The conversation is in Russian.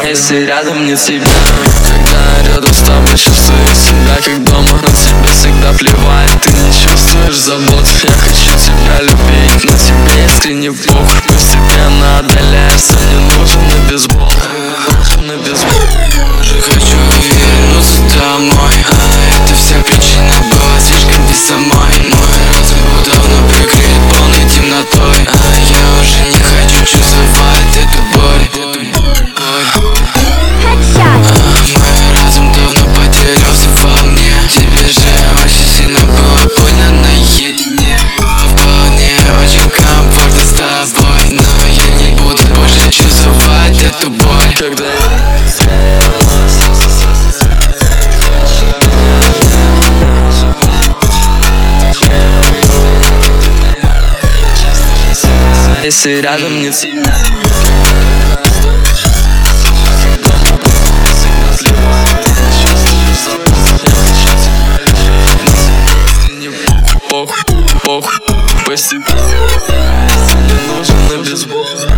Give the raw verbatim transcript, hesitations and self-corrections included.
если рядом нет тебя. Когда рядом с тобой чувствую себя как дома, но тебе всегда плевать, ты не чувствуешь забот. Я хочу тебя любить, но тебе искренне похуй. Постепенно отдаляешься, мне нужен на бейсбол, нужен на бейсбол. Уже хочу вернуться домой, а это вся причина была слишком без самой. Мой разум был давно прикрыт полной темнотой, а я уже не хочу чувствовать эту боль. Мой разум давно потерялся во мне. Тебе же очень сильно было больно наедине. Вполне очень комфортно с тобой, но я не буду больше чувствовать эту боль. Когда если рядом нет тебя. Похуй, похуй, постепенно мне нужен на бейсбол.